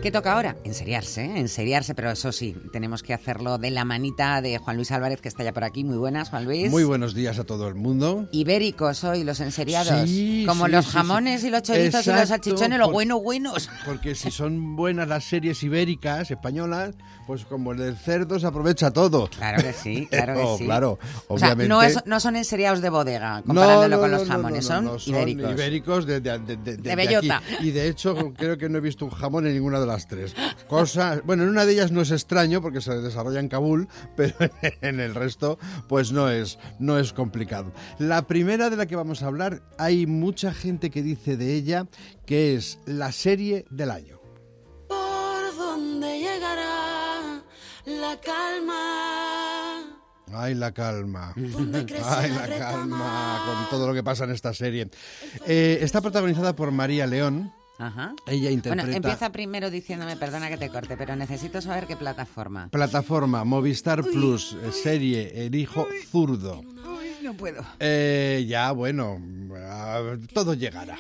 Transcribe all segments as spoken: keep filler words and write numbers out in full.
¿Qué toca ahora? Enseriarse, ¿eh? Enseriarse, pero eso sí, tenemos que hacerlo de la manita de Juan Luis Álvarez, que está ya por aquí. Muy buenas, Juan Luis. Muy buenos días a todo el mundo. Ibéricos hoy, los enseriados. Sí, Como sí, los sí, jamones sí. y los chorizos Exacto, y los salchichones, los por, buenos buenos. Porque si son buenas las series ibéricas, españolas, pues como el del cerdo se aprovecha todo. Claro que sí, claro que sí. Claro, o sea, obviamente. no, es, no son enseriados de bodega, comparándolo no, no, con los no, jamones, no, no, no, son, no, son ibéricos. ibéricos de, de, de, de, de, de bellota. Aquí. Y de hecho, creo que no he visto un jamón en ninguna de las tres. Cosa, bueno, en una de ellas no es extraño porque se desarrolla en Kabul, pero en el resto, pues no es, no es complicado. La primera de la que vamos a hablar, hay mucha gente que dice de ella que es la serie del año. ¿Por dónde llegará la calma? Ay, la calma. Ay, la calma con todo lo que pasa en esta serie. Eh, está protagonizada por María León. Ajá. Ella interpreta... Bueno, empieza primero diciéndome, perdona que te corte, pero necesito saber qué plataforma. Plataforma Movistar Plus, serie El hijo zurdo. Uy, no puedo. Eh, ya, bueno, todo llegará.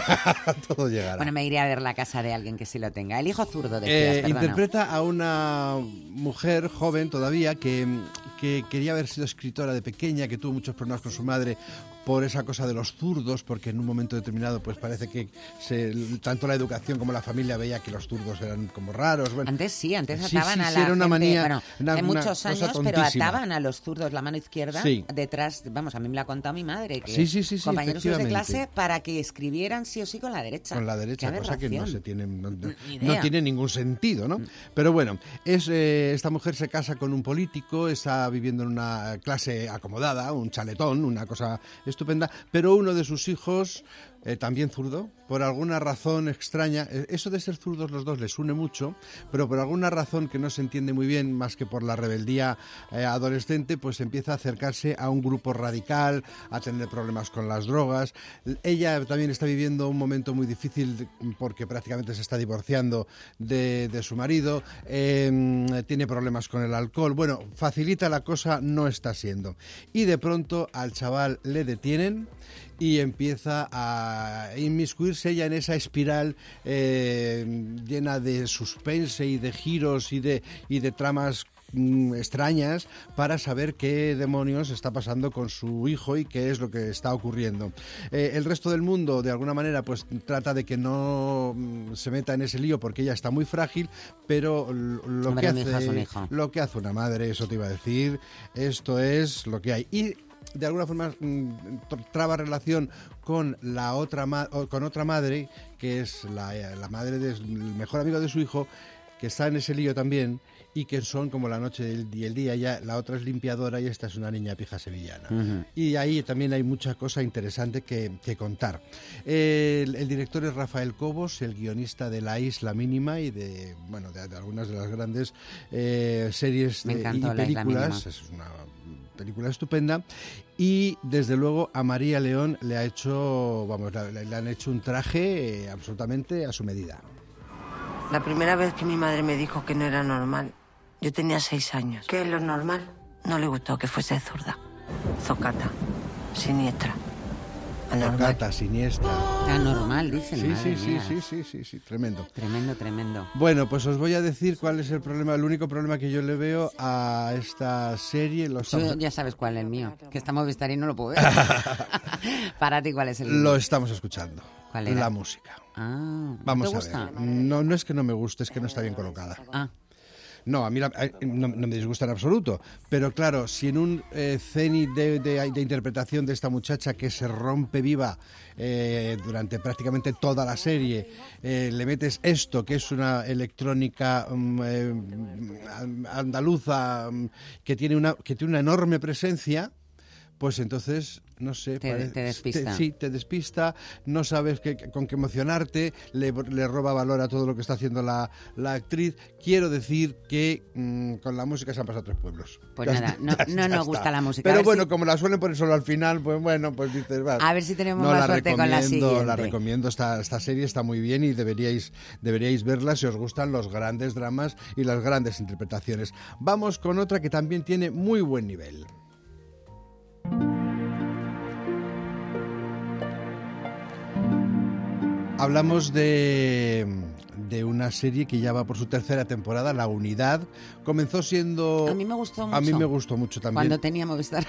Todo llegará. Bueno, me iré a ver la casa de alguien que sí lo tenga. El hijo zurdo, decías, Eh, perdona. interpreta a una mujer joven todavía que, que quería haber sido escritora de pequeña, que tuvo muchos problemas con su madre por esa cosa de los zurdos, porque en un momento determinado pues parece que se, tanto la educación como la familia veía que los zurdos eran como raros. Bueno, antes sí, antes sí, ataban sí, a sí, la era una gente, manía, bueno, una, hace una muchos años, cosa pero tontísima. ataban a los zurdos la mano izquierda Sí. detrás, vamos, a mí me lo ha contado mi madre, que Sí, sí, sí, sí, compañeros suyos de efectivamente. clase para que escribieran sí o sí con la derecha. Con la derecha, Qué cosa que no aberración. se tiene, no, no- Ni no idea. tiene ningún sentido, ¿no? Pero bueno, es eh, esta mujer se casa con un político, está viviendo en una clase acomodada, un chaletón, una cosa estupenda, pero uno de sus hijos, eh, también zurdo, por alguna razón extraña, eh, eso de ser zurdos los dos les une mucho, pero por alguna razón que no se entiende muy bien, más que por la rebeldía eh, adolescente, pues empieza a acercarse a un grupo radical, a tener problemas con las drogas. Ella también está viviendo un momento muy difícil porque prácticamente se está divorciando de, de su marido, eh, tiene problemas con el alcohol. Bueno, facilita la cosa, no está siendo. Y de pronto al chaval le detienen y empieza a inmiscuirse ella en esa espiral eh, llena de suspense y de giros y de, y de tramas mm, extrañas para saber qué demonios está pasando con su hijo y qué es lo que está ocurriendo. Eh, el resto del mundo, de alguna manera, pues trata de que no mm, se meta en ese lío porque ella está muy frágil, pero l- lo, Hombre, que mi hija es un hace, hijo. lo que hace una madre, eso te iba a decir, esto es lo que hay. Y de alguna forma mm, traba relación con la otra ma- o con otra madre, que es la, la madre del mejor amigo de su hijo, que está en ese lío también, y que son como la noche y el día. Ya la otra es limpiadora y esta es una niña pija sevillana. Ujú. Y ahí también hay mucha cosa interesante que, que contar. El, el director es Rafael Cobos, el guionista de La Isla Mínima y de, bueno, de, de algunas de las grandes eh, series Me de, encantó y La Isla películas. Mínima. Es una película estupenda. Y desde luego a María León le ha hecho, vamos, le, le han hecho un traje eh, absolutamente a su medida. La primera vez que mi madre me dijo que no era normal, yo tenía seis años. ¿Qué es lo normal? No le gustó que fuese zurda, zocata, siniestra, anormal. Tocata, siniestra. Anormal, dicen. Sí, madre sí, sí, mía. sí, sí, sí, sí, tremendo. Tremendo, tremendo. Bueno, pues os voy a decir cuál es el problema, el único problema que yo le veo a esta serie. Lo Tú estamos, ya sabes cuál es el mío, que está Movistar y no lo puedo ver. Para ti, ¿cuál es el lo mío? estamos escuchando. ¿Cuál era? La música. Ah, Vamos ¿te a gusta? ver. No, no es que no me guste, es que no está bien colocada. Ah, No, a mí la- eh, no, no me disgusta en absoluto. Pero claro, si en un eh, cenit de, de- de interpretación de esta muchacha que se rompe viva eh, durante prácticamente toda la serie, eh, le metes esto, que es una electrónica mm, eh, andaluza mm, que tiene una que tiene una enorme presencia, pues entonces, no sé, Te- pare- te despista. sí, te despista, no sabes qué- con qué emocionarte, le, le roba valor a todo lo que está haciendo la, la actriz. Quiero decir que mm, con la música se han pasado tres pueblos. Pues Ya nada, está, no- ya- no ya nos está. gusta la música. A Pero ver bueno, si- como la suelen poner solo al final, pues bueno, pues dices, va. A ver si tenemos No, más la suerte con la recomiendo, siguiente. La recomiendo, esta, esta serie está muy bien y deberíais, deberíais verla si os gustan los grandes dramas y las grandes interpretaciones. Vamos con otra que también tiene muy buen nivel. Hablamos de, de una serie que ya va por su tercera temporada, La Unidad. Comenzó siendo... A mí me gustó mucho. A mí me gustó mucho también. Cuando tenía Movistar.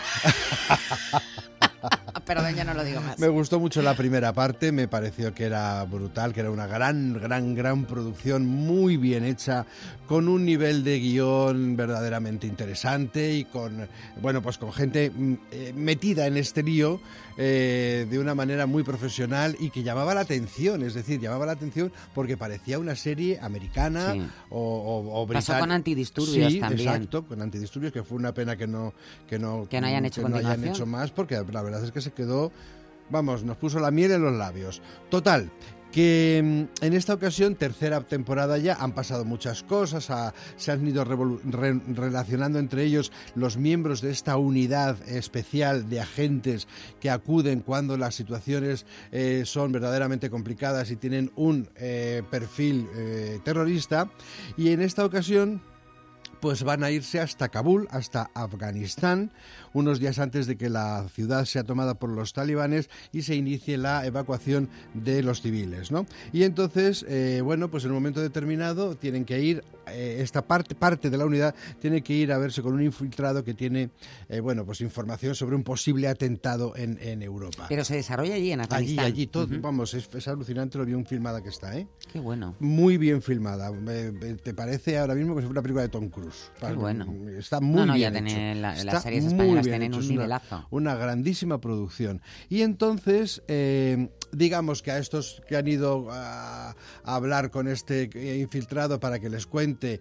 Perdón, ya no lo digo más. Me gustó mucho la primera parte, me pareció que era brutal, que era una gran, gran, gran producción, muy bien hecha, con un nivel de guión verdaderamente interesante y con, bueno, pues con gente eh, metida en este lío eh, de una manera muy profesional y que llamaba la atención, es decir, llamaba la atención porque parecía una serie americana sí. o, o, o británica. Pasó con Antidisturbios sí, también. Exacto, con Antidisturbios, que fue una pena que no, que no, que no hayan hecho que no hayan hecho más, porque la verdad es que se quedó, vamos, nos puso la miel en los labios. Total, que en esta ocasión, tercera temporada ya, han pasado muchas cosas, a, se han ido revolu- re- relacionando entre ellos los miembros de esta unidad especial de agentes que acuden cuando las situaciones eh, son verdaderamente complicadas y tienen un eh, perfil eh, terrorista. Y en esta ocasión, pues van a irse hasta Kabul, hasta Afganistán, unos días antes de que la ciudad sea tomada por los talibanes y se inicie la evacuación de los civiles, ¿no? Y entonces, eh, bueno, pues en un momento determinado tienen que ir, eh, esta parte, parte de la unidad tiene que ir a verse con un infiltrado que tiene, eh, bueno, pues información sobre un posible atentado en, en Europa. Pero se desarrolla allí, en Afganistán. Allí, allí, todo, uh-huh. vamos, es, es alucinante lo bien filmada que está, ¿eh? Qué bueno. Muy bien filmada. Eh, ¿Te parece ahora mismo que es una película de Tom Cruise? Qué bueno. Está muy no, no, bien ya hecho. Tiene la, Está las series españolas tienen hecho. un Es nivelazo. Una, una grandísima producción. Y entonces, eh, digamos que a estos que han ido a, a hablar con este infiltrado para que les cuente,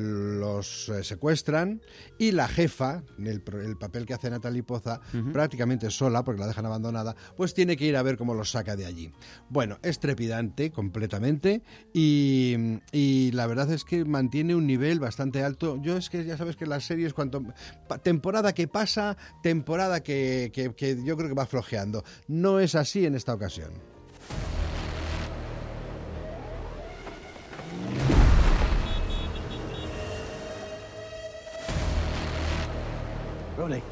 los eh, secuestran, y la jefa, el, el papel que hace Natalie Poza, uh-huh. prácticamente sola, porque la dejan abandonada, pues tiene que ir a ver cómo los saca de allí. Bueno, es trepidante completamente y, y la verdad es que mantiene un nivel bastante alto. Yo es que ya sabes que las series, cuanto temporada que pasa, temporada que, que, que yo creo que va flojeando. No es así en esta ocasión. Ronnie.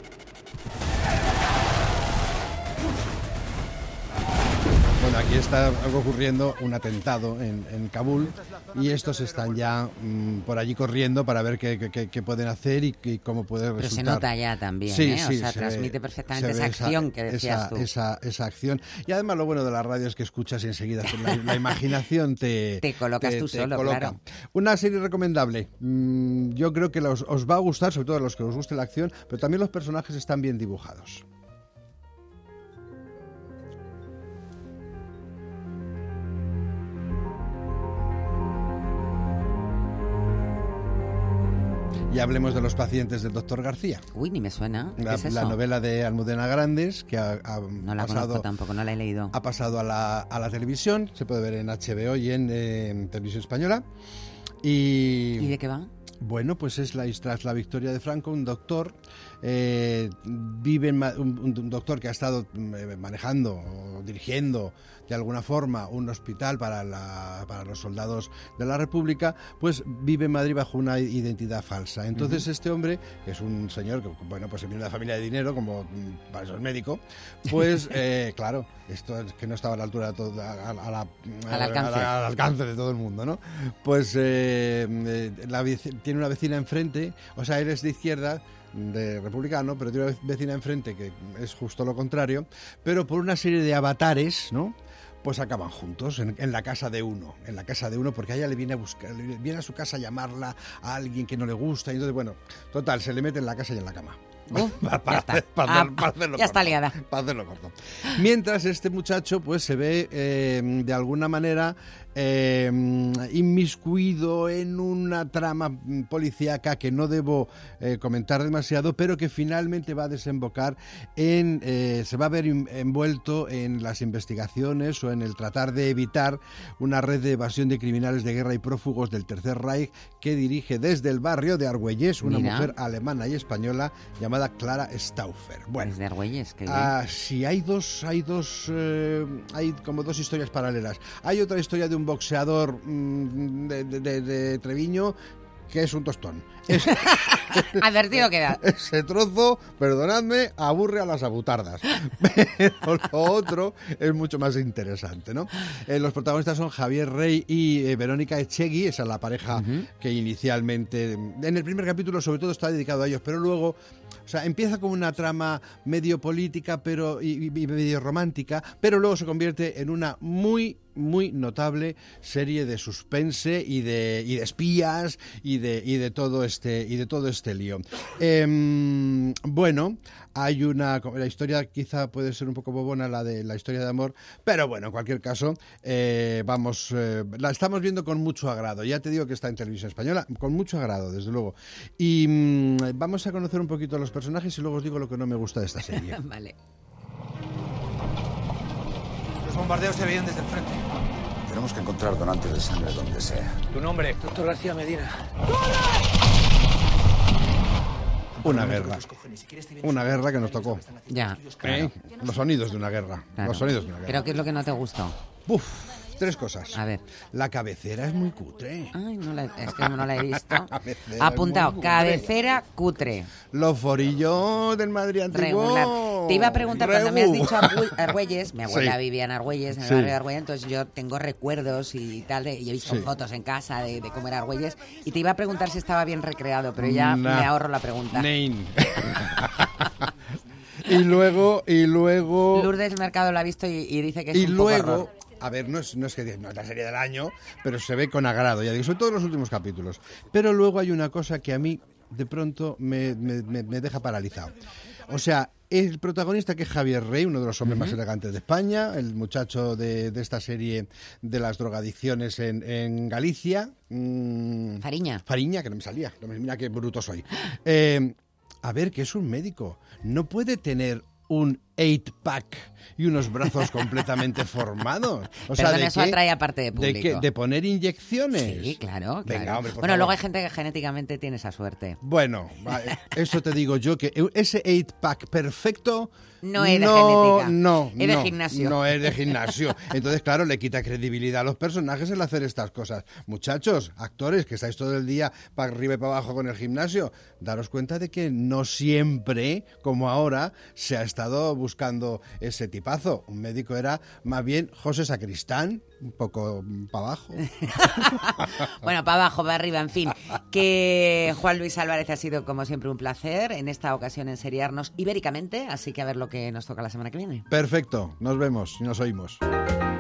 Bueno, aquí está algo ocurriendo, un atentado en, en Kabul, y estos están ya mmm, por allí corriendo para ver qué, qué, qué pueden hacer y, y cómo puede resultar. Pero se nota ya también, sí, ¿eh? Sí, o sea, se transmite ve, perfectamente esa acción esa, que decías esa, tú. Esa, esa acción. Y además lo bueno de la radio es que escuchas y enseguida la, la imaginación te... te colocas te, tú te solo, coloca. Claro. Una serie recomendable. Mm, yo creo que los, os va a gustar, sobre todo a los que os guste la acción, pero también los personajes están bien dibujados. Y hablemos de Los pacientes del doctor García. Uy, ni me suena. ¿Qué La, es eso? la novela de Almudena Grandes, que ha, ha no la pasado, conozco tampoco, no la he leído. Ha pasado a la, a la televisión, se puede ver en H B O y en, eh, en Televisión Española. Y, ¿Y de qué va? Bueno, pues es la, tras la victoria de Franco, un doctor, eh, vive en, un, un doctor que ha estado manejando o dirigiendo de alguna forma un hospital para, la, para los soldados de la República, pues vive en Madrid bajo una identidad falsa. Entonces uh-huh. este hombre, que es un señor que, bueno, pues viene de una familia de dinero, como para eso es médico, pues eh, claro, esto es que no estaba a la altura de todo, a, a la, al, alcance. A la, al alcance de todo el mundo, ¿no? Pues eh, la, tiene una vecina enfrente, o sea, él es de izquierda, de republicano, pero tiene una vecina enfrente que es justo lo contrario, pero por una serie de avatares, ¿no?, pues acaban juntos en, en la casa de uno, en la casa de uno, porque a ella le viene a buscar, le viene a su casa a llamarla a alguien que no le gusta, y entonces, bueno, total, se le mete en la casa y en la cama. Uh, para, ya está, para, ah, para hacerlo ya corto, está liada. Para hacerlo corto. Mientras este muchacho, pues se ve eh, de alguna manera eh, inmiscuido en una trama policíaca que no debo eh, comentar demasiado, pero que finalmente va a desembocar en, eh, se va a ver envuelto en las investigaciones o en el tratar de evitar una red de evasión de criminales de guerra y prófugos del Tercer Reich que dirige desde el barrio de Argüelles una Mira. mujer alemana y española llamada Clara Stauffer. Bueno, desde Argüelles, que ah, sí, hay dos, hay dos, eh, hay como dos historias paralelas. Hay otra historia de un boxeador mmm, de, de, de Treviño que es un tostón. Es, Advertido queda. Ese trozo, perdonadme, aburre a las abutardas. Pero lo otro es mucho más interesante, ¿no? Eh, los protagonistas son Javier Rey y eh, Verónica Echegui, esa es la pareja uh-huh. que inicialmente, en el primer capítulo sobre todo está dedicado a ellos, pero luego, o sea, empieza como una trama medio política pero y, y medio romántica, pero luego se convierte en una muy muy notable serie de suspense y de y de espías y de y de todo este y de todo este lío. Eh, bueno, hay una la historia quizá puede ser un poco bobona, la de la historia de amor, pero bueno, en cualquier caso eh, vamos eh, la estamos viendo con mucho agrado. Ya te digo que está en Televisión Española, con mucho agrado, desde luego. Y mmm, vamos a conocer un poquito a los personajes y luego os digo lo que no me gusta de esta serie. Vale. Los bombardeos se veían desde el frente. Tenemos que encontrar donantes de sangre donde sea. ¿Tu nombre? Doctor García Medina. Una guerra. Una guerra que nos tocó. Ya. ¿Eh? Los sonidos de una guerra. Claro. Los sonidos de una guerra. ¿Pero qué es lo que no te gustó? Uf, tres cosas. A ver. La cabecera es muy cutre. Ay, no la, es que no la he visto. Cabecera Apuntado, es muy cutre. Cabecera cutre. Los forillos del Madrid antiguo. Regular. Te iba a preguntar, Regu. cuando me has dicho Argü- Argüelles, mi abuela Sí. vivía en Argüelles, en el Sí. barrio de Argüelles, entonces yo tengo recuerdos y tal, de, y he visto Sí. fotos en casa de, de cómo era Argüelles, y te iba a preguntar si estaba bien recreado, pero ya Nah. me ahorro la pregunta. Nein. y luego, y luego... Lourdes Mercado la ha visto y, y dice que es y un luego... poco horror. A ver, no es, no es que no es la serie del año, pero se ve con agrado, ya digo, sobre todo en los últimos capítulos. Pero luego hay una cosa que a mí, de pronto, me, me, me, me deja paralizado. O sea, el protagonista, que es Javier Rey, uno de los hombres uh-huh. más elegantes de España, el muchacho de, de esta serie de las drogadicciones en, en Galicia. Mmm, Fariña. Fariña, que no me salía. No me, mira qué bruto soy. Eh, a ver, que es un médico. No puede tener un eight-pack y unos brazos completamente formados. O sea, Perdón, ¿de eso qué? atrae a parte de público. ¿De qué? ¿De poner inyecciones? Sí, claro, claro. Venga, hombre, por bueno, favor. luego hay gente que genéticamente tiene esa suerte. Bueno, eso te digo yo, que ese eight-pack perfecto... No es de no, genética. No, es de no, gimnasio. No es de gimnasio. Entonces, claro, le quita credibilidad a los personajes el hacer estas cosas. Muchachos, actores, que estáis todo el día para arriba y para abajo con el gimnasio, daros cuenta de que no siempre, como ahora, se ha estado buscando ese tipazo. Un médico era más bien José Sacristán, un poco para abajo. Bueno, para abajo, para arriba, en fin. Que Juan Luis Álvarez ha sido, como siempre, un placer. En esta ocasión enseriarnos ibéricamente, así que a ver lo que nos toca la semana que viene. Perfecto, nos vemos y nos oímos.